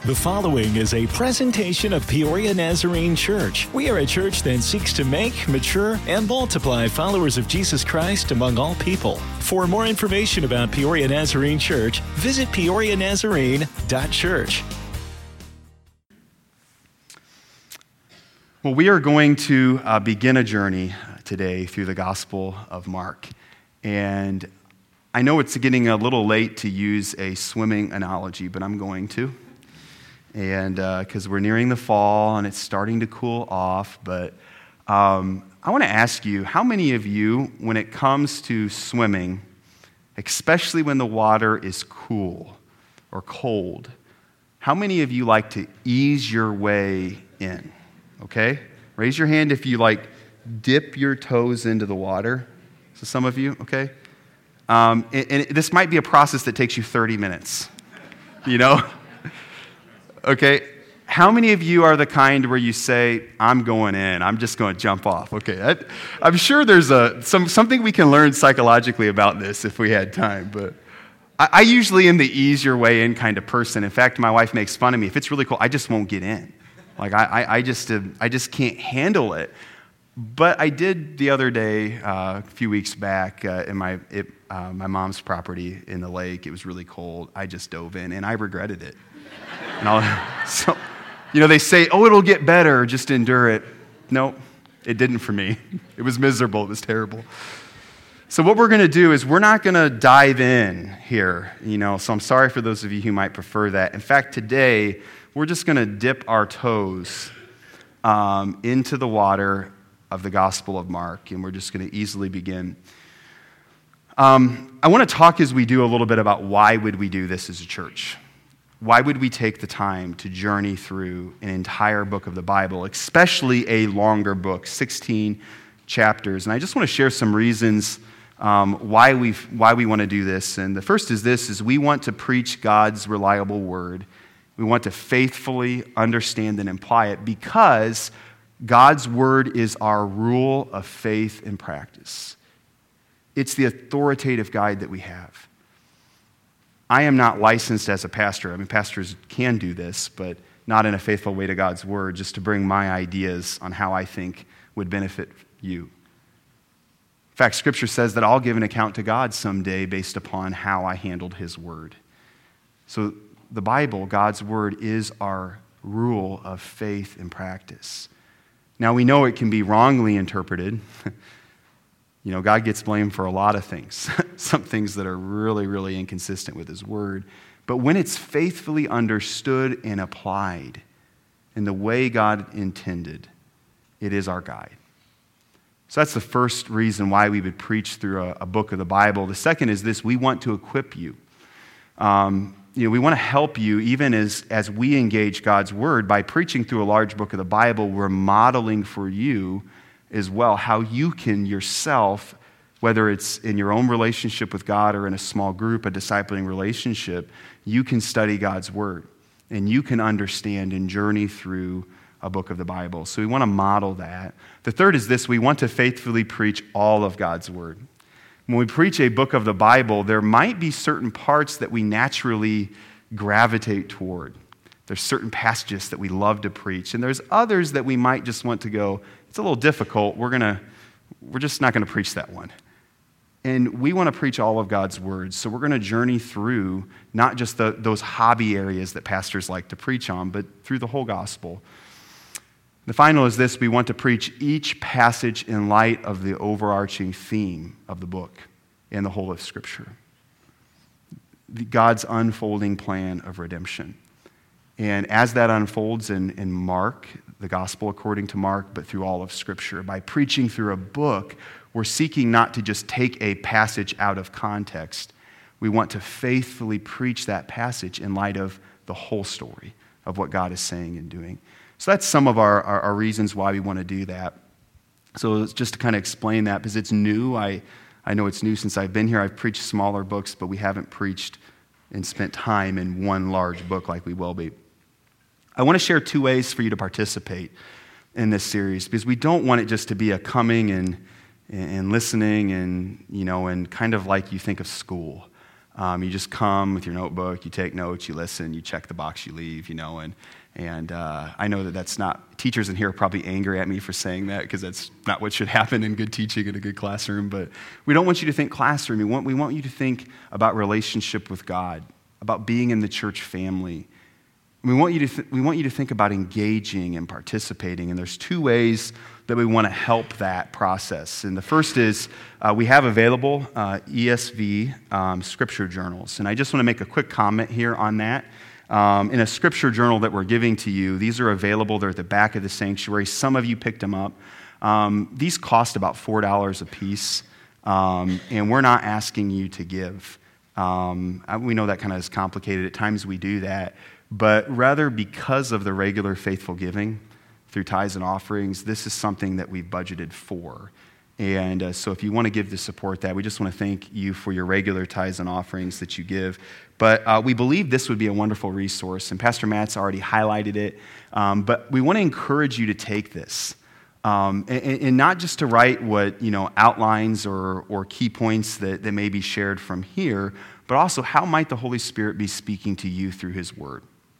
The following is a presentation of Peoria Nazarene Church. We are a church that seeks to make, mature, and multiply followers of Jesus Christ among all people. For more information about Peoria Nazarene Church, visit peorianazarene.church. Well, we are going to begin a journey today through the Gospel of Mark. And I know it's getting a little late to use a swimming analogy, but I'm going to. And because we're nearing the fall and it's starting to cool off. But I want to ask you, how many of you, when it comes to swimming, especially when the water is cool or cold, how many of you like to ease your way in? Okay? Raise your hand if you dip your toes into the water. So some of you, okay? And this might be a process that takes you 30 minutes, you know? Okay, how many of you are the kind where you say, I'm going in, I'm just going to jump off? Okay, I'm sure there's something we can learn psychologically about this if we had time, but I usually am the ease your way in kind of person. In fact, my wife makes fun of me. If it's really cool, I just won't get in. I just can't handle it. But I did the other day, a few weeks back, in my mom's property in the lake. It was really cold. I just dove in, and I regretted it. So, they say, it'll get better, just endure it. No, it didn't for me. It was miserable. It was terrible. So what we're going to do is we're not going to dive in here, so I'm sorry for those of you who might prefer that. In fact, today, we're just going to dip our toes into the water of the Gospel of Mark, and we're just going to easily begin. I want to talk as we do a little bit about why would we do this as a church. Why would we take the time to journey through an entire book of the Bible, especially a longer book, 16 chapters? And I just want to share some reasons why we want to do this. And the first is this, is we want to preach God's reliable word. We want to faithfully understand and apply it because God's word is our rule of faith and practice. It's the authoritative guide that we have. I am not licensed as a pastor. Pastors can do this, but not in a faithful way to God's word, just to bring my ideas on how I think would benefit you. In fact, Scripture says that I'll give an account to God someday based upon how I handled His word. So the Bible, God's word, is our rule of faith and practice. Now, we know it can be wrongly interpreted. God gets blamed for a lot of things, some things that are really, really inconsistent with His word. But when it's faithfully understood and applied in the way God intended, it is our guide. So that's the first reason why we would preach through a book of the Bible. The second is this: we want to equip you. We want to help you even as we engage God's word. By preaching through a large book of the Bible, we're modeling for you as well how you can yourself, whether it's in your own relationship with God or in a small group, a discipling relationship, you can study God's word and you can understand and journey through a book of the Bible. So we want to model that. The third is this: we want to faithfully preach all of God's word. When we preach a book of the Bible, there might be certain parts that we naturally gravitate toward. There's certain passages that we love to preach, and there's others that we might just want to go, it's a little difficult, we're just not going to preach that one. And we want to preach all of God's words, so we're going to journey through not just those hobby areas that pastors like to preach on, but through the whole gospel. The final is this: we want to preach each passage in light of the overarching theme of the book and the whole of Scripture. God's unfolding plan of redemption. And as that unfolds in Mark, the gospel according to Mark, but through all of Scripture, by preaching through a book, we're seeking not to just take a passage out of context. We want to faithfully preach that passage in light of the whole story of what God is saying and doing. So that's some of our reasons why we want to do that. So just to kind of explain that, because it's new. I know it's new since I've been here. I've preached smaller books, but we haven't preached and spent time in one large book like we will be. I want to share two ways for you to participate in this series, because we don't want it just to be a coming and listening and kind of like you think of school. You just come with your notebook, you take notes, you listen, you check the box, you leave, and I know that that's not, teachers in here are probably angry at me for saying that because that's not what should happen in good teaching in a good classroom, but we don't want you to think classroom. We want you to think about relationship with God, about being in the church family. We want you to think about engaging and participating, and there's two ways that we want to help that process. And the first is we have available ESV scripture journals, and I just want to make a quick comment here on that. In a scripture journal that we're giving to you, these are available. They're at the back of the sanctuary. Some of you picked them up. These cost about $4 a piece, and we're not asking you to give. We know that kind of is complicated. At times we do that. But rather, because of the regular faithful giving through tithes and offerings, this is something that we've budgeted for. And so if you want to give to support that, we just want to thank you for your regular tithes and offerings that you give. But we believe this would be a wonderful resource, and Pastor Matt's already highlighted it. But we want to encourage you to take this. And not just to write what, outlines or key points that may be shared from here, but also how might the Holy Spirit be speaking to you through His Word?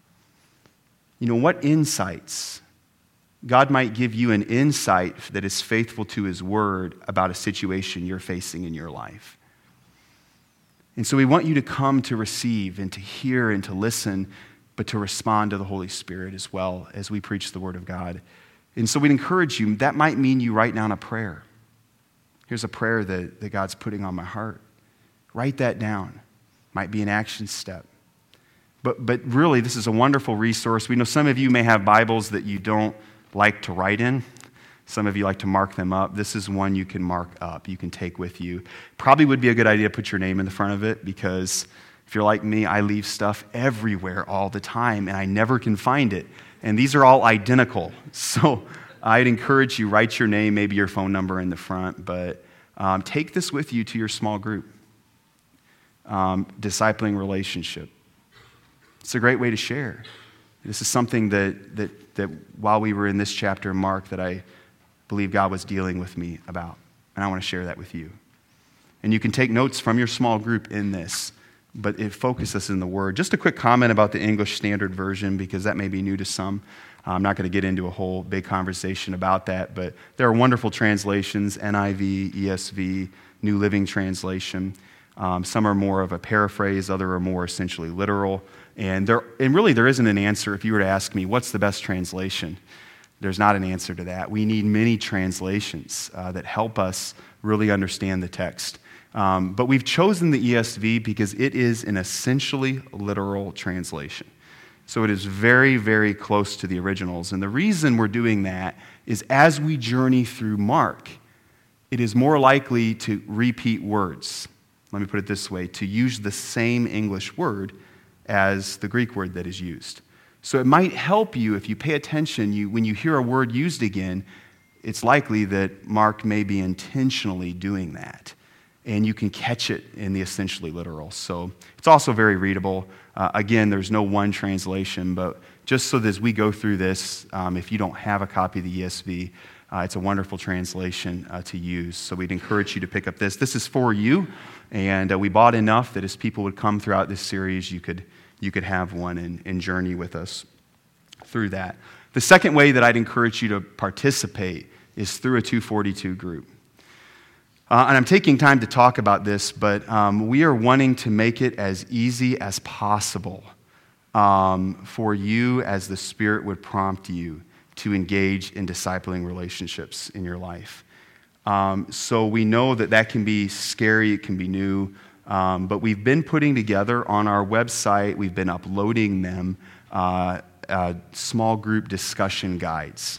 What insights? God might give you an insight that is faithful to His Word about a situation you're facing in your life. And so we want you to come to receive and to hear and to listen, but to respond to the Holy Spirit as well as we preach the Word of God. And so we'd encourage you, that might mean you write down a prayer. Here's a prayer that God's putting on my heart. Write that down. Might be an action step. But really, this is a wonderful resource. We know some of you may have Bibles that you don't like to write in. Some of you like to mark them up. This is one you can mark up, you can take with you. Probably would be a good idea to put your name in the front of it, because if you're like me, I leave stuff everywhere all the time, and I never can find it. And these are all identical. So I'd encourage you, write your name, maybe your phone number in the front, but take this with you to your small group. Discipling relationship. It's a great way to share. This is something that while we were in this chapter in Mark that I believe God was dealing with me about. And I want to share that with you. And you can take notes from your small group in this, but it focuses in the Word. Just a quick comment about the English Standard Version, because that may be new to some. I'm not going to get into a whole big conversation about that, but there are wonderful translations, NIV, ESV, New Living Translation. Some are more of a paraphrase, others are more essentially literal. And really there isn't an answer. If you were to ask me, what's the best translation? There's not an answer to that. We need many translations that help us really understand the text. But we've chosen the ESV because it is an essentially literal translation. So it is very, very close to the originals. And the reason we're doing that is as we journey through Mark, it is more likely to repeat words. Let me put it this way, to use the same English word as the Greek word that is used. So it might help you if you pay attention, when you hear a word used again, it's likely that Mark may be intentionally doing that. And you can catch it in the essentially literal. So it's also very readable. Again, there's no one translation, but just so that as we go through this, if you don't have a copy of the ESV, it's a wonderful translation to use. So we'd encourage you to pick up this. This is for you, and we bought enough that as people would come throughout this series, you could have one and journey with us through that. The second way that I'd encourage you to participate is through a 242 group. And I'm taking time to talk about this, but we are wanting to make it as easy as possible for you as the Spirit would prompt you to engage in discipling relationships in your life. So we know that can be scary, it can be new, but we've been putting together on our website, we've been uploading them, small group discussion guides.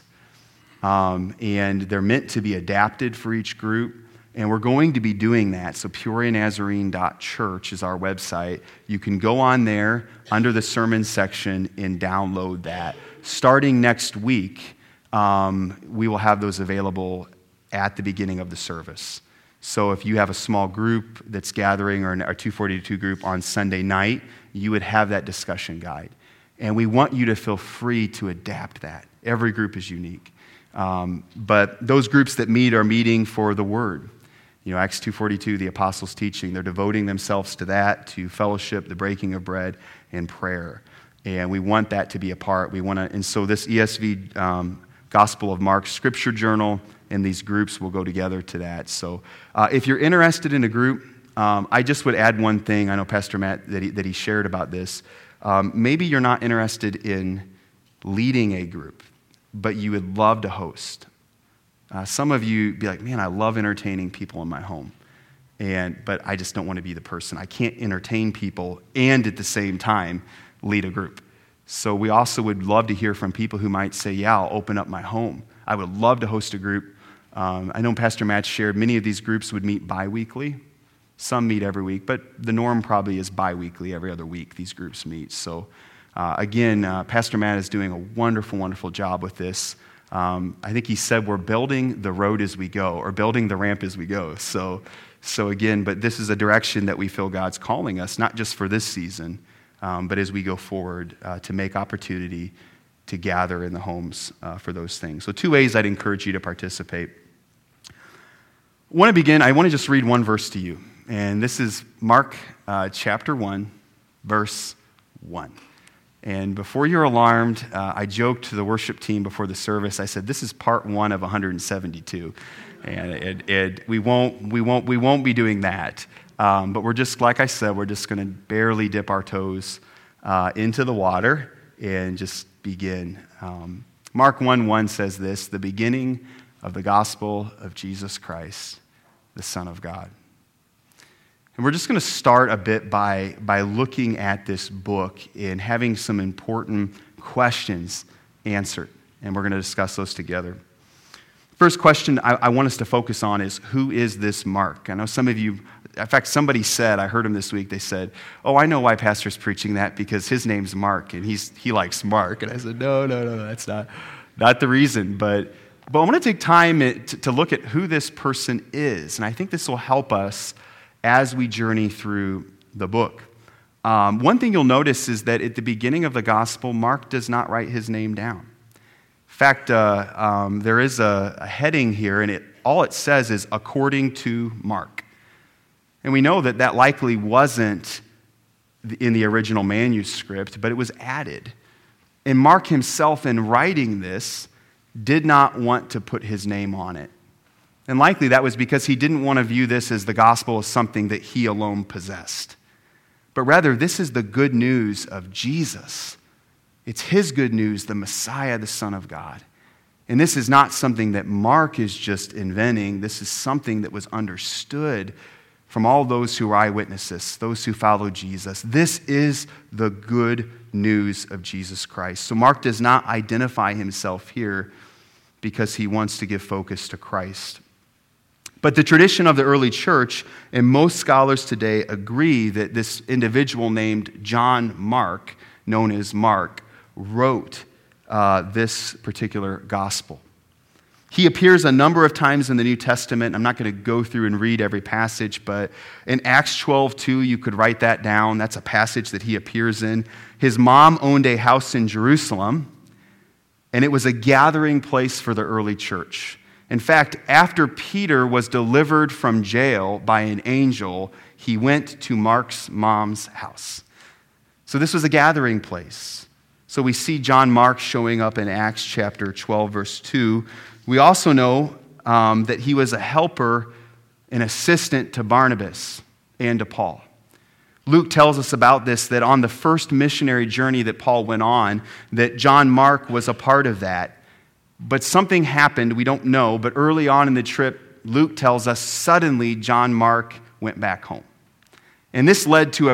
And they're meant to be adapted for each group. And we're going to be doing that. So PeoriaNazarene.church is our website. You can go on there under the sermon section and download that. Starting next week, we will have those available at the beginning of the service. So if you have a small group that's gathering, or a 242 group on Sunday night, you would have that discussion guide. And we want you to feel free to adapt that. Every group is unique. But those groups that meet are meeting for the Word. Acts 2:42, the apostles' teaching, they're devoting themselves to that, to fellowship, the breaking of bread, and prayer. And we want that to be a part. And so this ESV Gospel of Mark Scripture Journal and these groups will go together to that. So if you're interested in a group, I just would add one thing. I know Pastor Matt that he shared about this. Maybe you're not interested in leading a group, but you would love to host. Some of you be like, man, I love entertaining people in my home, but I just don't want to be the person. I can't entertain people and at the same time lead a group. So we also would love to hear from people who might say, yeah, I'll open up my home. I would love to host a group. I know Pastor Matt shared many of these groups would meet bi-weekly. Some meet every week, but the norm probably is bi-weekly, every other week these groups meet. So again, Pastor Matt is doing a wonderful, wonderful job with this. I think he said we're building the road as we go, or building the ramp as we go. So again, but this is a direction that we feel God's calling us, not just for this season, but as we go forward to make opportunity to gather in the homes for those things. So 2 ways I'd encourage you to participate. I want to just read one verse to you. And this is Mark chapter 1, verse 1. And before you're alarmed, I joked to the worship team before the service. I said, this is part 1 of 172. And we won't be doing that. But we're just, like I said, we're just going to barely dip our toes into the water and just begin. Mark 1:1 says this, the beginning of the gospel of Jesus Christ, the Son of God. And we're just going to start a bit by looking at this book and having some important questions answered. And we're going to discuss those together. First question I want us to focus on is, who is this Mark? I know some of you, in fact, somebody said, I heard him this week, they said, oh, I know why Pastor's preaching that, because his name's Mark, and he likes Mark. And I said, no, that's not the reason. But I want to take time to look at who this person is. And I think this will help us as we journey through the book. One thing you'll notice is that at the beginning of the gospel, Mark does not write his name down. In fact, there is a heading here, and all it says is, according to Mark. And we know that likely wasn't in the original manuscript, but it was added. And Mark himself, in writing this, did not want to put his name on it. And likely that was because he didn't want to view this as the gospel as something that he alone possessed. But rather, this is the good news of Jesus. It's his good news, the Messiah, the Son of God. And this is not something that Mark is just inventing. This is something that was understood from all those who were eyewitnesses, those who followed Jesus. This is the good news of Jesus Christ. So Mark does not identify himself here because he wants to give focus to Christ. But the tradition of the early church, and most scholars today agree that this individual named John Mark, known as Mark, wrote this particular gospel. He appears a number of times in the New Testament. I'm not going to go through and read every passage, but in Acts 12:2, you could write that down. That's a passage that he appears in. His mom owned a house in Jerusalem, and it was a gathering place for the early church. In fact, after Peter was delivered from jail by an angel, he went to Mark's mom's house. So this was a gathering place. So we see John Mark showing up in Acts chapter 12, verse 2. We also know that he was a helper and assistant to Barnabas and to Paul. Luke tells us about this, that on the first missionary journey that Paul went on, that John Mark was a part of that. But something happened, we don't know, but early on in the trip, Luke tells us suddenly John Mark went back home. And this led to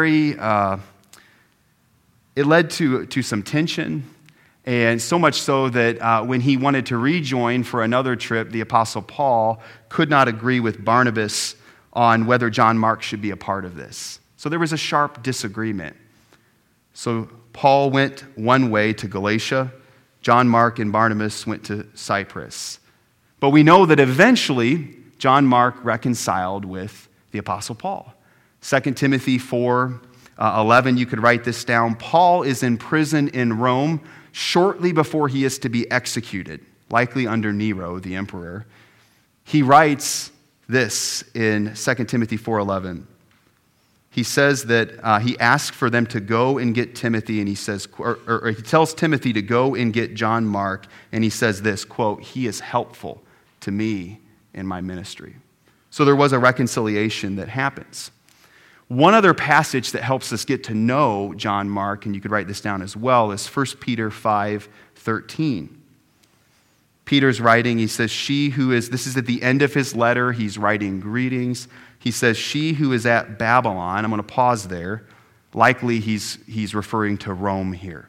it led to some tension, and so much so that when he wanted to rejoin for another trip, the Apostle Paul could not agree with Barnabas on whether John Mark should be a part of this. So there was a sharp disagreement. So Paul went one way to Galatia. John Mark and Barnabas went to Cyprus. But we know that eventually John Mark reconciled with the Apostle Paul. 2 Timothy 4:11, you could write this down. Paul is in prison in Rome shortly before he is to be executed, likely under Nero, the emperor. He writes this in 2 Timothy 4:11. He says that he asked for them to go and get Timothy, and he says, or he tells Timothy to go and get John Mark, and he says this, quote, "He is helpful to me in my ministry." So there was a reconciliation that happens. One other passage that helps us get to know John Mark, and you could write this down as well, is 1 Peter 5:13. Peter's writing, he says, this is at the end of his letter, he's writing greetings. He says, "She who is at Babylon," I'm going to pause there. Likely he's referring to Rome here.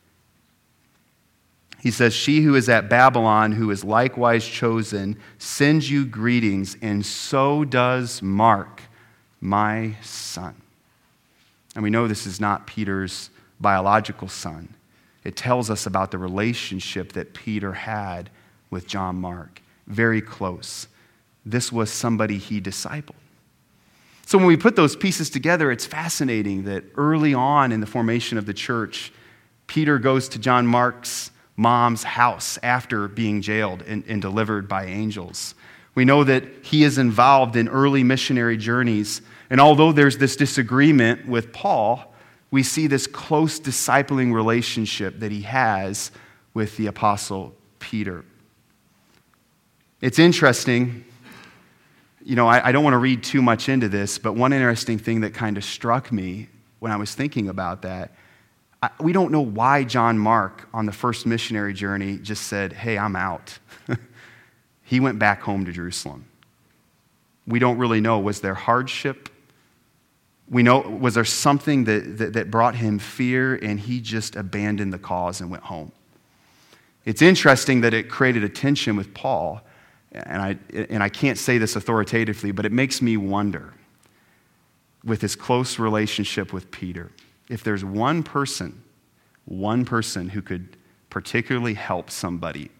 He says, "She who is at Babylon, who is likewise chosen, sends you greetings, and so does Mark, my son." And we know this is not Peter's biological son. It tells us about the relationship that Peter had with John Mark. Very close. This was somebody he discipled. So when we put those pieces together, it's fascinating that early on in the formation of the church, Peter goes to John Mark's mom's house after being jailed and delivered by angels. We know that he is involved in early missionary journeys. And although there's this disagreement with Paul, we see this close discipling relationship that he has with the apostle Peter. It's interesting. I don't want to read too much into this, but one interesting thing that kind of struck me when I was thinking about that, we don't know why John Mark on the first missionary journey just said, "Hey, I'm out." He went back home to Jerusalem. We don't really know. Was there hardship? Was there something that brought him fear and he just abandoned the cause and went home? It's interesting that it created a tension with Paul. And I can't say this authoritatively, but it makes me wonder, with his close relationship with Peter, if there's one person who could particularly help somebody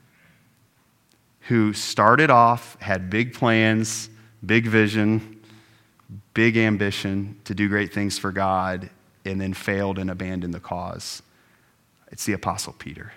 who started off, had big plans, big vision, big ambition to do great things for God, and then failed and abandoned the cause. It's the Apostle Peter.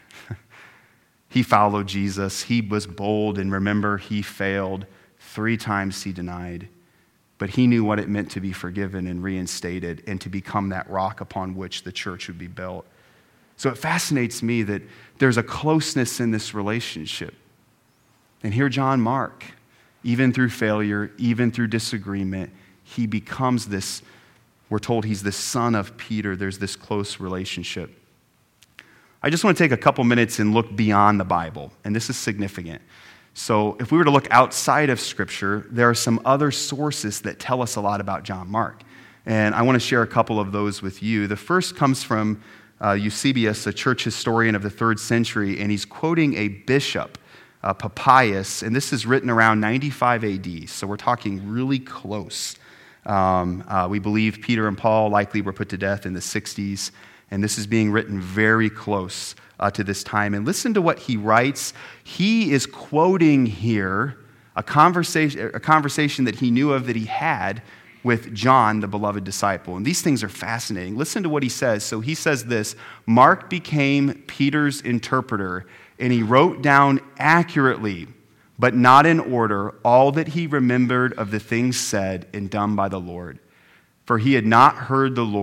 He followed Jesus. He was bold, and remember, he failed. 3 times he denied. But he knew what it meant to be forgiven and reinstated and to become that rock upon which the church would be built. So it fascinates me that there's a closeness in this relationship. And here John Mark, even through failure, even through disagreement, he becomes this, we're told he's the son of Peter. There's this close relationship. I just want to take a couple minutes and look beyond the Bible, and this is significant. So if we were to look outside of Scripture, there are some other sources that tell us a lot about John Mark, and I want to share a couple of those with you. The first comes from Eusebius, a church historian of the 3rd century, and he's quoting a bishop, Papias, and this is written around 95 AD, so we're talking really close. We believe Peter and Paul likely were put to death in the 60s, and this is being written very close to this time. And listen to what he writes. He is quoting here a conversation that he knew of, that he had with John, the beloved disciple. And these things are fascinating. Listen to what he says. So he says this: "Mark became Peter's interpreter, and he wrote down accurately, but not in order, all that he remembered of the things said and done by the Lord. For he had not heard the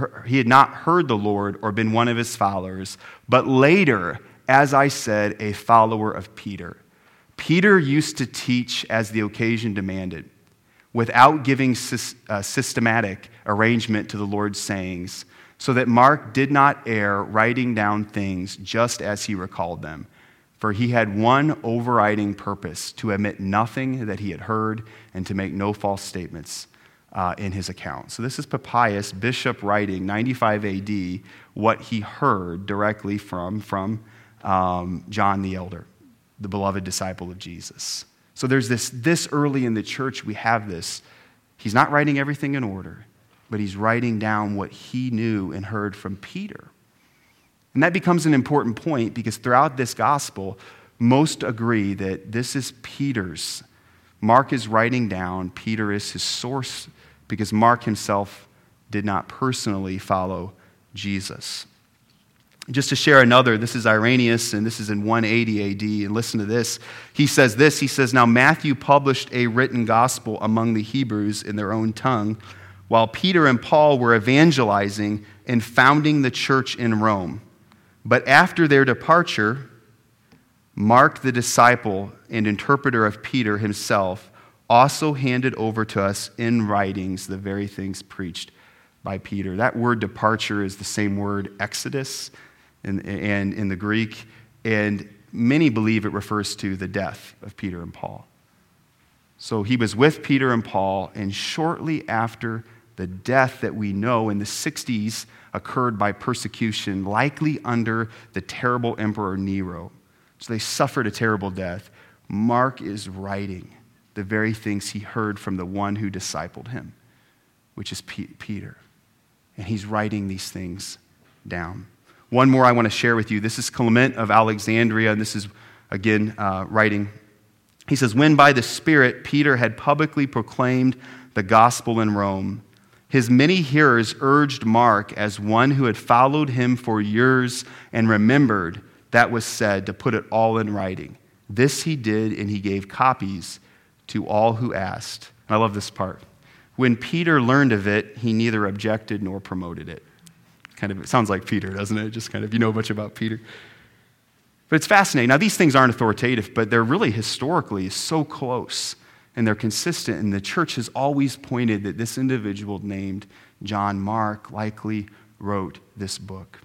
Lord or been one of his followers, but later, as I said, a follower of Peter. Peter used to teach as the occasion demanded, without giving systematic arrangement to the Lord's sayings, so that Mark did not err, writing down things just as he recalled them. For he had one overriding purpose, to omit nothing that he had heard and to make no false statements in his account." So this is Papias, bishop, writing 95 AD, what he heard directly from John the Elder, the beloved disciple of Jesus. So there's this early in the church, we have this. He's not writing everything in order, but he's writing down what he knew and heard from Peter. And that becomes an important point, because throughout this gospel, most agree that this is Peter's. Mark is writing down, Peter is his source, because Mark himself did not personally follow Jesus. Just to share another, this is Irenaeus, and this is in 180 AD, and listen to this. He says this, he says, "Now Matthew published a written gospel among the Hebrews in their own tongue, while Peter and Paul were evangelizing and founding the church in Rome. But after their departure, Mark, the disciple and interpreter of Peter himself, also handed over to us in writings the very things preached by Peter." That word departure is the same word exodus in the Greek, and many believe it refers to the death of Peter and Paul. So he was with Peter and Paul, and shortly after the death that we know in the 60s occurred by persecution, likely under the terrible Emperor Nero. So they suffered a terrible death. Mark is writing the very things he heard from the one who discipled him, which is Peter. And he's writing these things down. One more I want to share with you. This is Clement of Alexandria, and this is, again, writing. He says, "When by the Spirit Peter had publicly proclaimed the gospel in Rome, his many hearers urged Mark, as one who had followed him for years and remembered that was said, to put it all in writing. This he did, and he gave copies to all who asked." And I love this part. "When Peter learned of it, he neither objected nor promoted it." It sounds like Peter, doesn't it? Just kind of, you know much about Peter. But it's fascinating. Now, these things aren't authoritative, but they're really historically so close, and they're consistent, and the church has always pointed that this individual named John Mark likely wrote this book.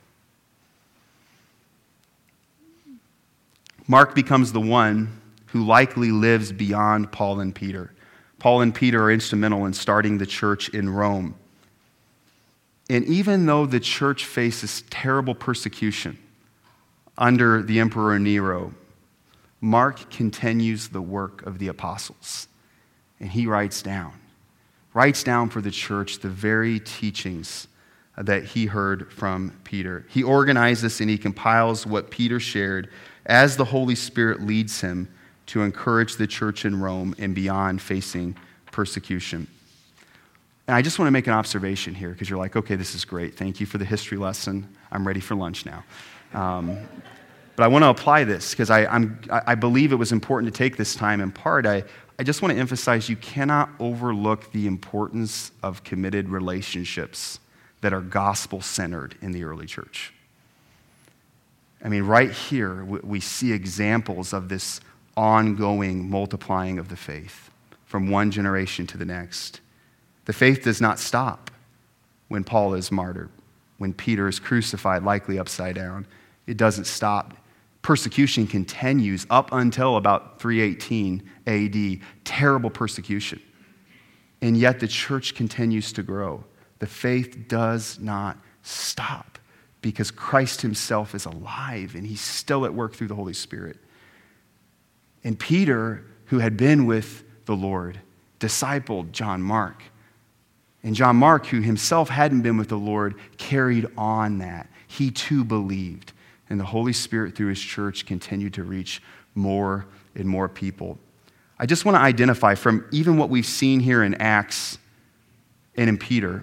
Mark becomes the one who likely lives beyond Paul and Peter. Paul and Peter are instrumental in starting the church in Rome. And even though the church faces terrible persecution under the Emperor Nero, Mark continues the work of the apostles. And he writes down for the church the very teachings that he heard from Peter. He organizes and he compiles what Peter shared as the Holy Spirit leads him to encourage the church in Rome and beyond facing persecution. And I just want to make an observation here, because you're like, okay, this is great. Thank you for the history lesson. I'm ready for lunch now. But I want to apply this, because I believe it was important to take this time. In part, I just want to emphasize you cannot overlook the importance of committed relationships that are gospel-centered in the early church. I mean, right here, we see examples of this ongoing multiplying of the faith from one generation to the next. The faith does not stop when Paul is martyred, when Peter is crucified, likely upside down. It doesn't stop. Persecution continues up until about 318 AD, terrible persecution. And yet the church continues to grow. The faith does not stop because Christ himself is alive and he's still at work through the Holy Spirit. And Peter, who had been with the Lord, discipled John Mark. And John Mark, who himself hadn't been with the Lord, carried on that. He too believed. And the Holy Spirit, through his church, continued to reach more and more people. I just want to identify from even what we've seen here in Acts and in Peter,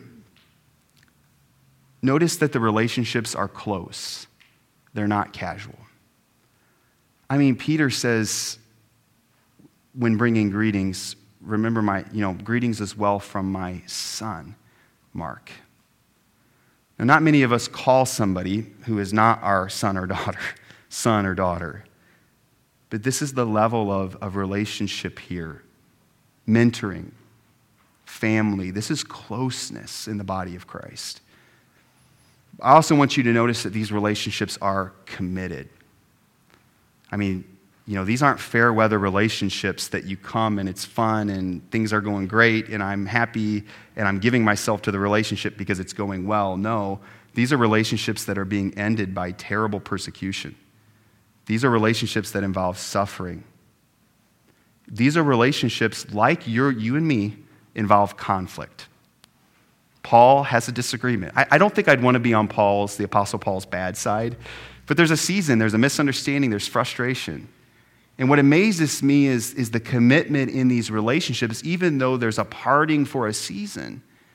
notice that the relationships are close. They're not casual. I mean, Peter says, when bringing greetings, remember greetings as well from my son, Mark. Now, not many of us call somebody who is not our son or daughter. But this is the level of relationship here. Mentoring, family. This is closeness in the body of Christ. I also want you to notice that these relationships are committed. I mean, these aren't fair weather relationships that you come and it's fun and things are going great and I'm happy and I'm giving myself to the relationship because it's going well. No, these are relationships that are being ended by terrible persecution. These are relationships that involve suffering. These are relationships like you and me involve conflict. Paul has a disagreement. I don't think I'd want to be on the Apostle Paul's bad side, but there's a season, there's a misunderstanding, there's frustration. And what amazes me is the commitment in these relationships, even though there's a parting for a season,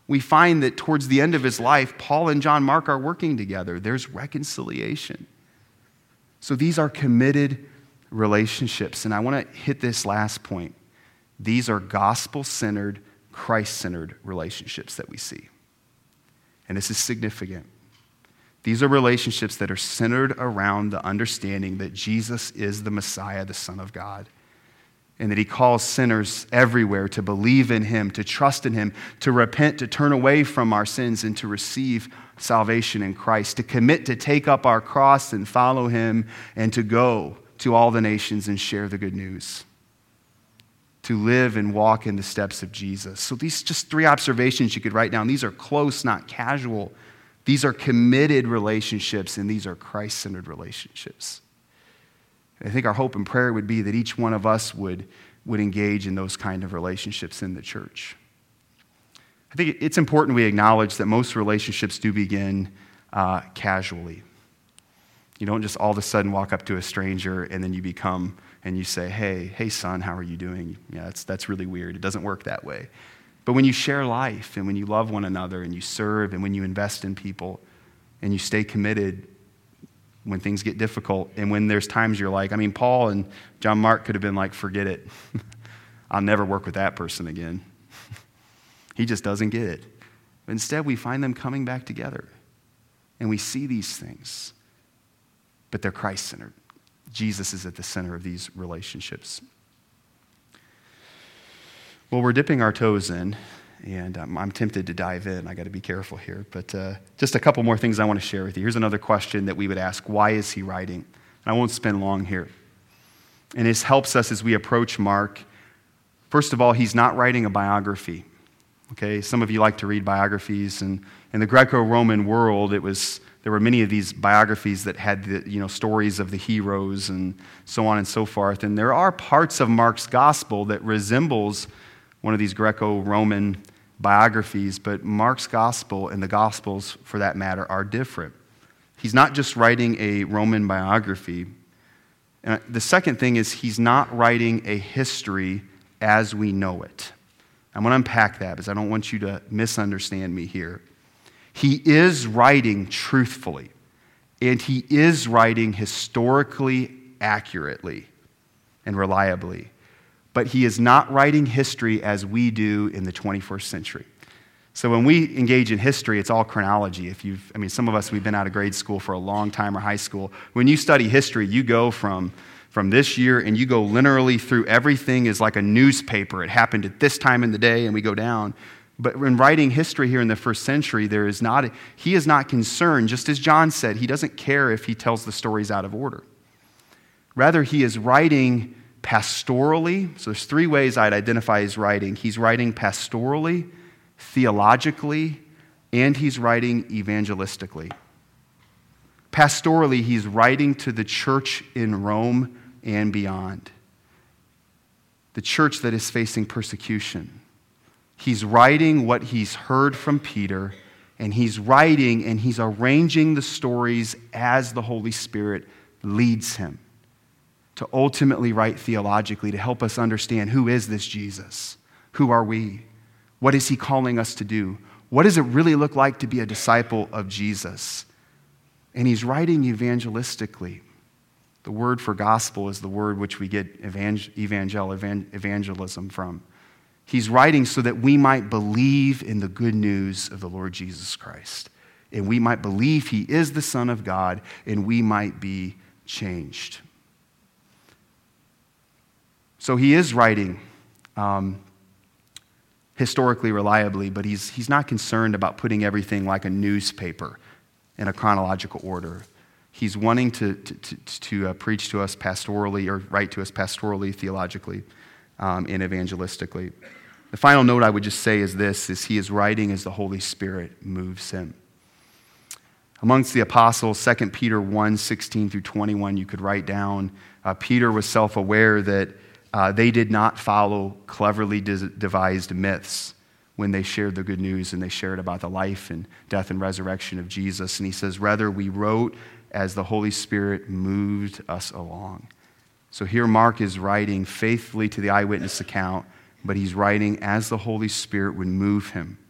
We find that towards the end of his life, Paul and John Mark are working together. There's reconciliation. So these are committed relationships. And I want to hit this last point. These are gospel-centered, Christ-centered relationships that we see. And this is significant. These are relationships that are centered around the understanding that Jesus is the Messiah, the Son of God, and that he calls sinners everywhere to believe in him, to trust in him, to repent, to turn away from our sins, and to receive salvation in Christ, to commit to take up our cross and follow him, and to go to all the nations and share the good news, to live and walk in the steps of Jesus. So these just 3 observations you could write down. These are close, not casual. These are committed relationships, and these are Christ-centered relationships. I think our hope and prayer would be that each one of us would engage in those kind of relationships in the church. I think it's important we acknowledge that most relationships do begin casually. You don't just all of a sudden walk up to a stranger and then you become, and you say, hey son, how are you doing? Yeah, that's really weird. It doesn't work that way. But when you share life and when you love one another and you serve and when you invest in people and you stay committed when things get difficult and when there's times you're like, Paul and John Mark could have been like, forget it. I'll never work with that person again. He just doesn't get it. But instead, we find them coming back together and we see these things, but they're Christ-centered. Jesus is at the center of these relationships. Well, we're dipping our toes in, and I'm tempted to dive in. I got to be careful here, but just a couple more things I want to share with you. Here's another question that we would ask: why is he writing? And I won't spend long here. And this helps us as we approach Mark. First of all, he's not writing a biography. Okay, some of you like to read biographies, and in the Greco-Roman world, there were many of these biographies that had the stories of the heroes and so on and so forth. And there are parts of Mark's gospel that resembles one of these Greco-Roman biographies, but Mark's gospel and the gospels, for that matter, are different. He's not just writing a Roman biography. And the second thing is he's not writing a history as we know it. I'm going to unpack that because I don't want you to misunderstand me here. He is writing truthfully, and he is writing historically accurately and reliably. But he is not writing history as we do in the 21st century. So when we engage in history, it's all chronology. Some of us, we've been out of grade school for a long time or high school. When you study history, you go from this year and you go linearly through everything is like a newspaper. It happened at this time in the day, and we go down. But in writing history here in the first century, he is not concerned, just as John said, he doesn't care if he tells the stories out of order. Rather, he is writing pastorally. So there's 3 ways I'd identify his writing. He's writing pastorally, theologically, and he's writing evangelistically. Pastorally, he's writing to the church in Rome and beyond, the church that is facing persecution. He's writing what he's heard from Peter, and he's writing and he's arranging the stories as the Holy Spirit leads him to ultimately write theologically to help us understand, who is this Jesus? Who are we? What is he calling us to do? What does it really look like to be a disciple of Jesus? And he's writing evangelistically. The word for gospel is the word which we get evangelism from. He's writing so that we might believe in the good news of the Lord Jesus Christ. And we might believe he is the Son of God, and we might be changed. So he is writing historically reliably, but he's not concerned about putting everything like a newspaper in a chronological order. He's wanting to preach to us pastorally, or write to us pastorally, theologically, and evangelistically. The final note I would just say is this, is he is writing as the Holy Spirit moves him. Amongst the apostles, 2 Peter 1:16-21, you could write down, Peter was self-aware that they did not follow cleverly devised myths when they shared the good news and they shared about the life and death and resurrection of Jesus. And he says, rather, we wrote as the Holy Spirit moved us along. So here Mark is writing faithfully to the eyewitness account, but he's writing as the Holy Spirit would move him,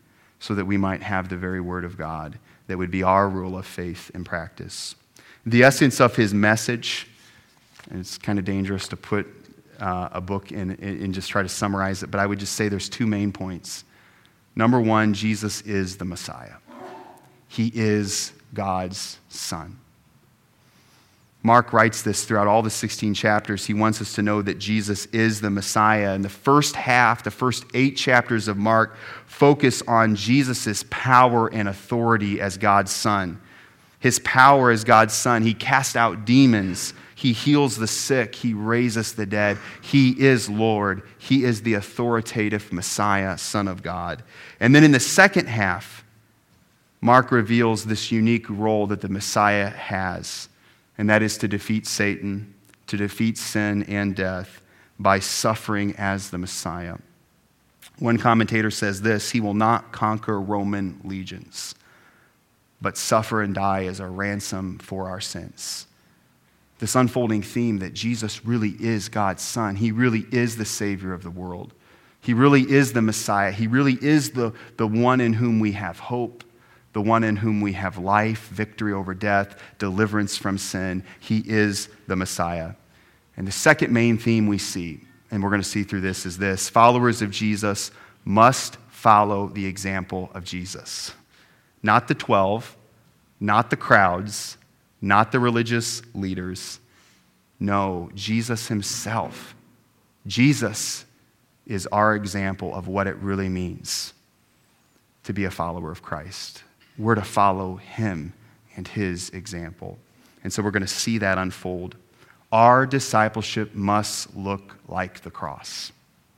so that we might have the very word of God that would be our rule of faith and practice. The essence of his message, and it's kind of dangerous to put a book in and just try to summarize it, but I would just say there's two main points. Number one, Jesus is the Messiah. He is God's Son. Mark writes this throughout all the 16 chapters. He wants us to know that Jesus is the Messiah. And the first 8 chapters of Mark focus on Jesus' power and authority as God's Son. His power as God's Son. He casts out demons. He heals the sick. He raises the dead. He is Lord. He is the authoritative Messiah, Son of God. And then in the second half, Mark reveals this unique role that the Messiah has, and that is to defeat Satan, to defeat sin and death by suffering as the Messiah. One commentator says this: he will not conquer Roman legions, but suffer and die as a ransom for our sins. This unfolding theme that Jesus really is God's Son. He really is the Savior of the world. He really is the Messiah. He really is the one in whom we have hope, the one in whom we have life, victory over death, deliverance from sin. He is the Messiah. And the second main theme we see, and we're going to see through this, is this: followers of Jesus must follow the example of Jesus. Not the 12, not the crowds, not the religious leaders. No, Jesus himself. Jesus is our example of what it really means to be a follower of Christ. We're to follow him and his example. And so we're going to see that unfold. Our discipleship must look like the cross.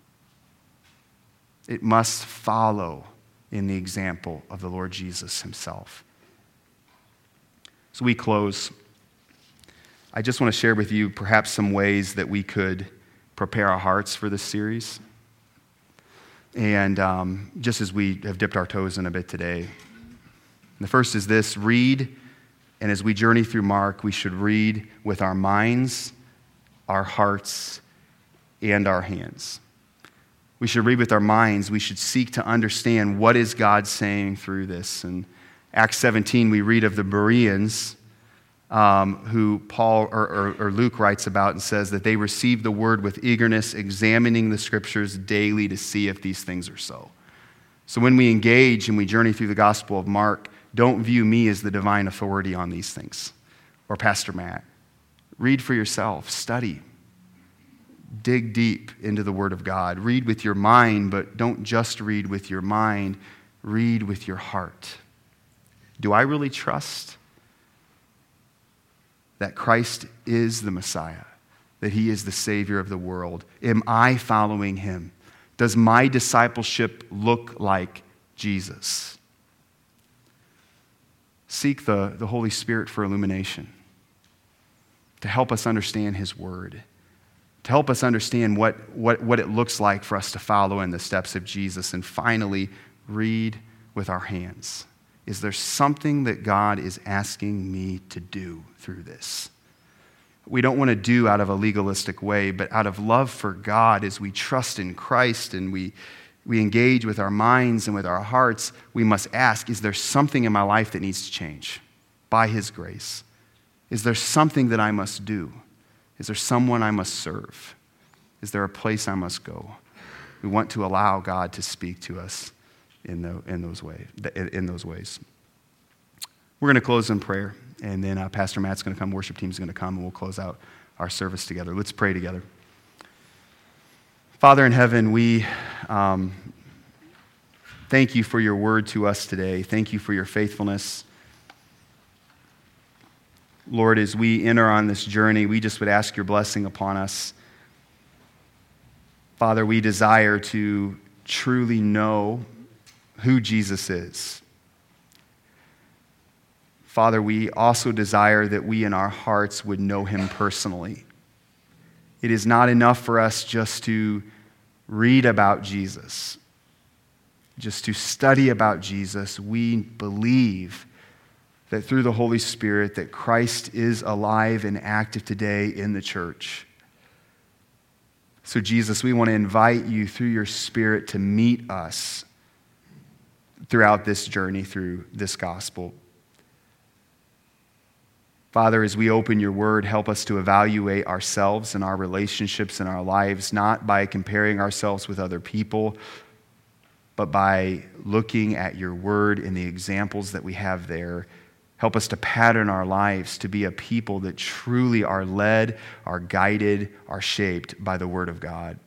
It must follow in the example of the Lord Jesus himself. As we close, I just want to share with you perhaps some ways that we could prepare our hearts for this series. And just as we have dipped our toes in a bit today. The first is this: read, and as we journey through Mark, we should read with our minds, our hearts, and our hands. We should read with our minds. We should seek to understand what is God saying through this. In Acts 17, we read of the Bereans, who Paul or Luke writes about and says that they received the word with eagerness, examining the scriptures daily to see if these things are so. So when we engage and we journey through the Gospel of Mark, don't view me as the divine authority on these things, or Pastor Matt. Read for yourself, study, dig deep into the Word of God. Read with your mind, but don't just read with your mind, read with your heart. Do I really trust that Christ is the Messiah, that he is the Savior of the world? Am I following him? Does my discipleship look like Jesus? Seek the Holy Spirit for illumination, to help us understand his word, to help us understand what it looks like for us to follow in the steps of Jesus. And finally, read with our hands. Is there something that God is asking me to do through this? We don't want to do out of a legalistic way, but out of love for God, as we trust in Christ and we engage with our minds and with our hearts, we must ask, is there something in my life that needs to change by his grace? Is there something that I must do? Is there someone I must serve? Is there a place I must go? We want to allow God to speak to us in those ways. We're going to close in prayer, and then Pastor Matt's going to come, worship team's going to come, and we'll close out our service together. Let's pray together. Father in heaven, we thank you for your word to us today. Thank you for your faithfulness. Lord, as we enter on this journey, we just would ask your blessing upon us. Father, we desire to truly know who Jesus is. Father, we also desire that we in our hearts would know him personally. It is not enough for us just to read about Jesus, just to study about Jesus. We believe that through the Holy Spirit that Christ is alive and active today in the church. So Jesus, we want to invite you through your Spirit to meet us, throughout this journey through this gospel. Father, as we open your word, help us to evaluate ourselves and our relationships in our lives, not by comparing ourselves with other people, but by looking at your word and the examples that we have there. Help us to pattern our lives to be a people that truly are led, are guided, are shaped by the word of God.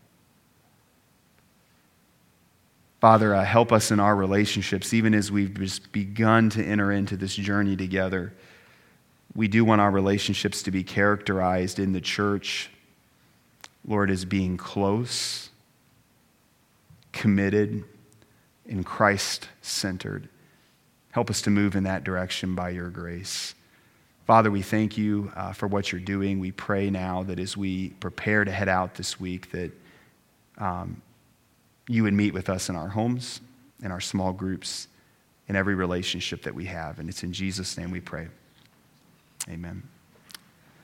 Father, help us in our relationships, even as we've just begun to enter into this journey together. We do want our relationships to be characterized in the church, Lord, as being close, committed, and Christ-centered. Help us to move in that direction by your grace. Father, we thank you for what you're doing. We pray now that as we prepare to head out this week, that you would meet with us in our homes, in our small groups, in every relationship that we have. And it's in Jesus' name we pray. Amen.